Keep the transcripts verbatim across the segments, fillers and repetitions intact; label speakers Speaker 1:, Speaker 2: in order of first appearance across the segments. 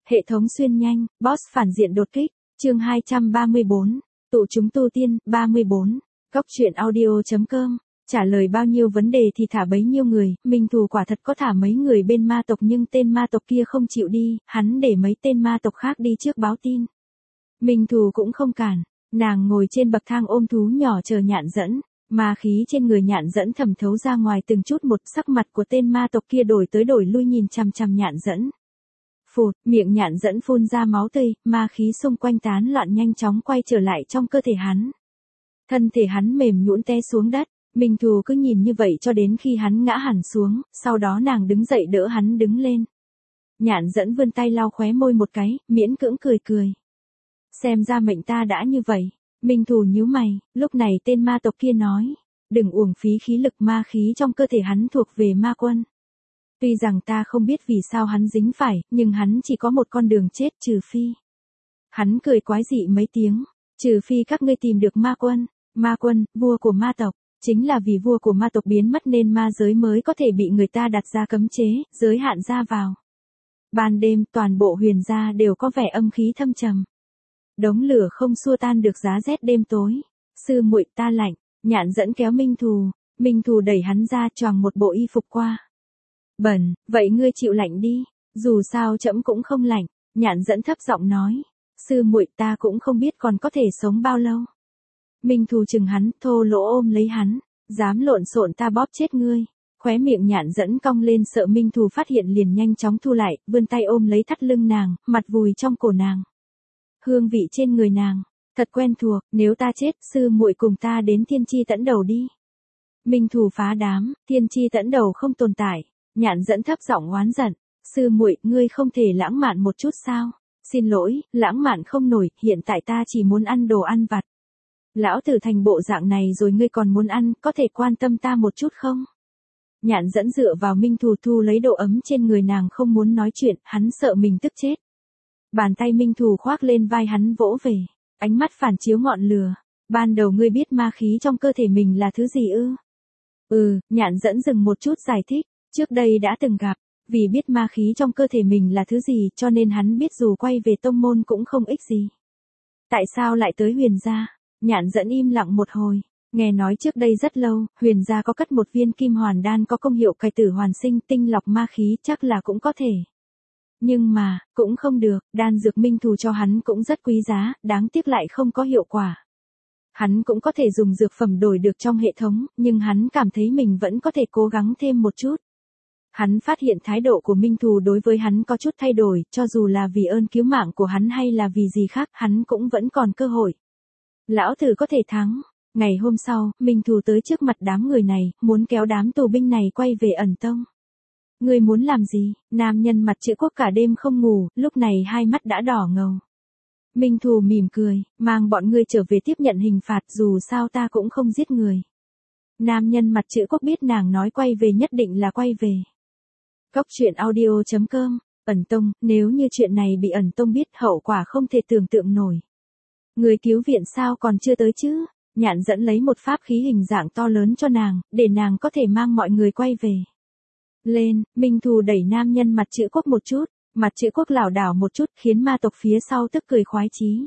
Speaker 1: Hệ thống xuyên nhanh, boss phản diện đột kích, chương hai trăm ba mươi bốn, tụ chúng tu tiên, ba mươi bốn, Cóc truyện audio.com, trả lời bao nhiêu vấn đề thì thả bấy nhiêu người, Minh Thù quả thật có thả mấy người bên ma tộc nhưng tên ma tộc kia không chịu đi, hắn để mấy tên ma tộc khác đi trước báo tin. Minh Thù cũng không cản, nàng ngồi trên bậc thang ôm thú nhỏ chờ Nhạn Dẫn. Ma khí trên người Nhạn Dẫn thẩm thấu ra ngoài từng chút một, sắc mặt của tên ma tộc kia đổi tới đổi lui nhìn chằm chằm Nhạn Dẫn. Phụt, miệng Nhạn Dẫn phun ra máu tươi, ma khí xung quanh tán loạn nhanh chóng quay trở lại trong cơ thể hắn. Thân thể hắn mềm nhũn té xuống đất, Minh Thù cứ nhìn như vậy cho đến khi hắn ngã hẳn xuống, sau đó nàng đứng dậy đỡ hắn đứng lên. Nhạn Dẫn vươn tay lau khóe môi một cái, miễn cưỡng cười cười. Xem ra mệnh ta đã như vậy. Minh Thù nhíu mày, lúc này tên ma tộc kia nói, đừng uổng phí khí lực, ma khí trong cơ thể hắn thuộc về ma quân. Tuy rằng ta không biết vì sao hắn dính phải, nhưng hắn chỉ có một con đường chết, trừ phi. Hắn cười quái dị mấy tiếng, trừ phi các ngươi tìm được ma quân. Ma quân, vua của ma tộc, chính là vì vua của ma tộc biến mất nên ma giới mới có thể bị người ta đặt ra cấm chế, giới hạn ra vào. Ban đêm toàn bộ huyền gia đều có vẻ âm khí thâm trầm. Đống lửa không xua tan được giá rét đêm tối. Sư muội ta lạnh, Nhạn Dẫn kéo Minh Thù, Minh Thù đẩy hắn ra choàng một bộ y phục qua. Bẩn, vậy ngươi chịu lạnh đi, dù sao trẫm cũng không lạnh, Nhạn Dẫn thấp giọng nói. Sư muội ta cũng không biết còn có thể sống bao lâu. Minh Thù chừng hắn, thô lỗ ôm lấy hắn, dám lộn xộn ta bóp chết ngươi. Khóe miệng Nhạn Dẫn cong lên sợ Minh Thù phát hiện liền nhanh chóng thu lại, vươn tay ôm lấy thắt lưng nàng, mặt vùi trong cổ nàng. Hương vị trên người nàng, thật quen thuộc, nếu ta chết, sư muội cùng ta đến Thiên Chi Tẫn Đầu đi. Minh Thù phá đám, Thiên Chi Tẫn Đầu không tồn tại, Nhạn Dẫn thấp giọng oán giận, sư muội, ngươi không thể lãng mạn một chút sao? Xin lỗi, lãng mạn không nổi, hiện tại ta chỉ muốn ăn đồ ăn vặt. Lão tử thành bộ dạng này rồi ngươi còn muốn ăn, có thể quan tâm ta một chút không? Nhạn Dẫn dựa vào Minh Thù thu lấy độ ấm trên người nàng không muốn nói chuyện, hắn sợ mình tức chết. Bàn tay Minh Thù khoác lên vai hắn vỗ về, ánh mắt phản chiếu ngọn lửa. Ban đầu ngươi biết ma khí trong cơ thể mình là thứ gì ư? Ừ, Nhạn Dẫn dừng một chút giải thích, trước đây đã từng gặp, vì biết ma khí trong cơ thể mình là thứ gì cho nên hắn biết dù quay về tông môn cũng không ích gì. Tại sao lại tới huyền gia? Nhạn Dẫn im lặng một hồi, nghe nói trước đây rất lâu, huyền gia có cất một viên kim hoàn đan có công hiệu cải tử hoàn sinh, tinh lọc ma khí, chắc là cũng có thể. Nhưng mà, cũng không được, đan dược Minh Thù cho hắn cũng rất quý giá, đáng tiếc lại không có hiệu quả. Hắn cũng có thể dùng dược phẩm đổi được trong hệ thống, nhưng hắn cảm thấy mình vẫn có thể cố gắng thêm một chút. Hắn phát hiện thái độ của Minh Thù đối với hắn có chút thay đổi, cho dù là vì ơn cứu mạng của hắn hay là vì gì khác, hắn cũng vẫn còn cơ hội. Lão tử có thể thắng. Ngày hôm sau, Minh Thù tới trước mặt đám người này, muốn kéo đám tù binh này quay về ẩn tông. Ngươi muốn làm gì? Nam nhân mặt chữ quốc cả đêm không ngủ, lúc này hai mắt đã đỏ ngầu. Minh Thù mỉm cười, mang bọn ngươi trở về tiếp nhận hình phạt, dù sao ta cũng không giết người. Nam nhân mặt chữ quốc biết nàng nói quay về nhất định là quay về. Cóc truyện audio.com, ẩn tông, nếu như chuyện này bị ẩn tông biết hậu quả không thể tưởng tượng nổi. Người cứu viện sao còn chưa tới chứ? Nhạn Dẫn lấy một pháp khí hình dạng to lớn cho nàng, để nàng có thể mang mọi người quay về. Lên, Minh Thù đẩy nam nhân mặt chữ quốc một chút, mặt chữ quốc lảo đảo một chút khiến ma tộc phía sau tức cười khoái chí.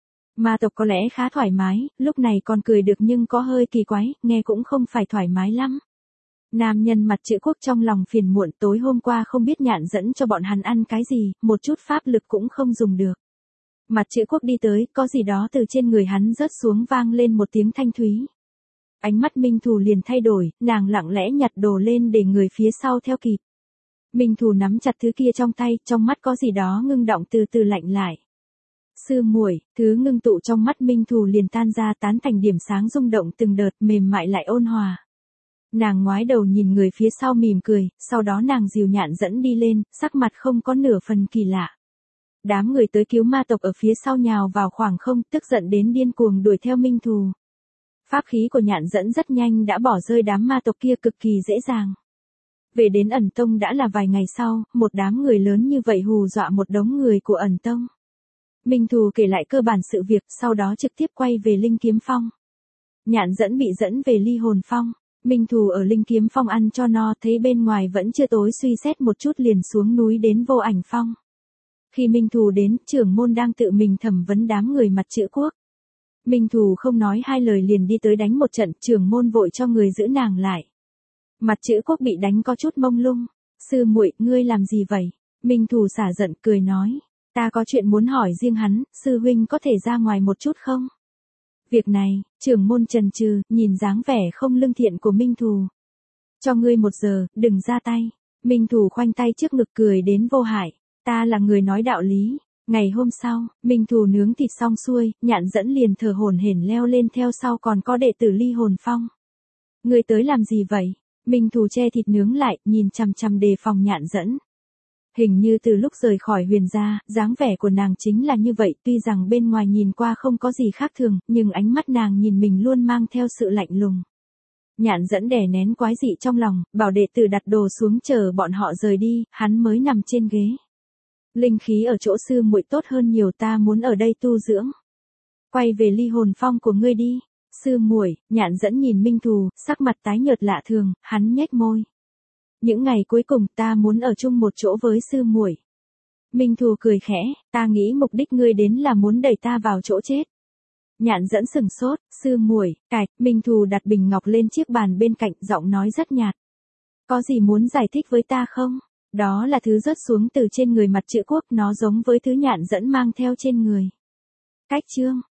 Speaker 1: Ma tộc có lẽ khá thoải mái, lúc này còn cười được nhưng có hơi kỳ quái, nghe cũng không phải thoải mái lắm. Nam nhân mặt chữ quốc trong lòng phiền muộn, tối hôm qua không biết Nhạn Dẫn cho bọn hắn ăn cái gì, một chút pháp lực cũng không dùng được. Mặt chữ quốc đi tới, có gì đó từ trên người hắn rớt xuống vang lên một tiếng thanh thúy. Ánh mắt Minh Thù liền thay đổi, nàng lặng lẽ nhặt đồ lên để người phía sau theo kịp. Minh Thù nắm chặt thứ kia trong tay, trong mắt có gì đó ngưng động từ từ lạnh lại. Sư muội, thứ ngưng tụ trong mắt Minh Thù liền tan ra tán thành điểm sáng rung động từng đợt, mềm mại lại ôn hòa. Nàng ngoái đầu nhìn người phía sau mỉm cười, sau đó nàng dìu Nhạn Dẫn đi lên, sắc mặt không có nửa phần kỳ lạ. Đám người tới cứu ma tộc ở phía sau nhào vào khoảng không, tức giận đến điên cuồng đuổi theo Minh Thù. Pháp khí của Nhạn Dẫn rất nhanh đã bỏ rơi đám ma tộc kia cực kỳ dễ dàng. Về đến ẩn tông đã là vài ngày sau, một đám người lớn như vậy hù dọa một đống người của ẩn tông. Minh Thù kể lại cơ bản sự việc, sau đó trực tiếp quay về Linh Kiếm Phong. Nhạn Dẫn bị dẫn về Ly Hồn Phong. Minh Thù ở Linh Kiếm Phong ăn cho no, thấy bên ngoài vẫn chưa tối suy xét một chút liền xuống núi đến Vô Ảnh Phong. Khi Minh Thù đến, trưởng môn đang tự mình thẩm vấn đám người mặt chữ quốc. Minh Thù không nói hai lời liền đi tới đánh một trận, trưởng môn vội cho người giữ nàng lại. Mặt chữ quốc bị đánh có chút mông lung. Sư muội, ngươi làm gì vậy? Minh Thù xả giận cười nói. Ta có chuyện muốn hỏi riêng hắn, sư huynh có thể ra ngoài một chút không? Việc này, trưởng môn chần chừ, nhìn dáng vẻ không lương thiện của Minh Thù. Cho ngươi một giờ, đừng ra tay. Minh Thù khoanh tay trước ngực cười đến vô hại. Ta là người nói đạo lý. Ngày hôm sau, Minh Thù nướng thịt xong xuôi, Nhạn Dẫn liền thở hổn hển leo lên theo sau còn có đệ tử Ly Hồn Phong. Ngươi tới làm gì vậy? Minh Thù che thịt nướng lại, nhìn chằm chằm đề phòng Nhạn Dẫn. Hình như từ lúc rời khỏi Huyền gia, dáng vẻ của nàng chính là như vậy, tuy rằng bên ngoài nhìn qua không có gì khác thường, nhưng ánh mắt nàng nhìn mình luôn mang theo sự lạnh lùng. Nhạn Dẫn đè nén quái dị trong lòng, bảo đệ tử đặt đồ xuống chờ bọn họ rời đi, hắn mới nằm trên ghế. Linh khí ở chỗ sư muội tốt hơn nhiều, ta muốn ở đây tu dưỡng. Quay về Ly Hồn Phong của ngươi đi. Sư muội, Nhạn Dẫn nhìn Minh Thù, sắc mặt tái nhợt lạ thường, hắn nhếch môi. Những ngày cuối cùng ta muốn ở chung một chỗ với sư muội. Minh Thù cười khẽ, ta nghĩ mục đích ngươi đến là muốn đẩy ta vào chỗ chết. Nhạn Dẫn sừng sốt, sư muội, cạch, Minh Thù đặt bình ngọc lên chiếc bàn bên cạnh, giọng nói rất nhạt. Có gì muốn giải thích với ta không? Đó là thứ rớt xuống từ trên người mặt chữ quốc, nó giống với thứ Nhạn Dẫn mang theo trên người. Cách chương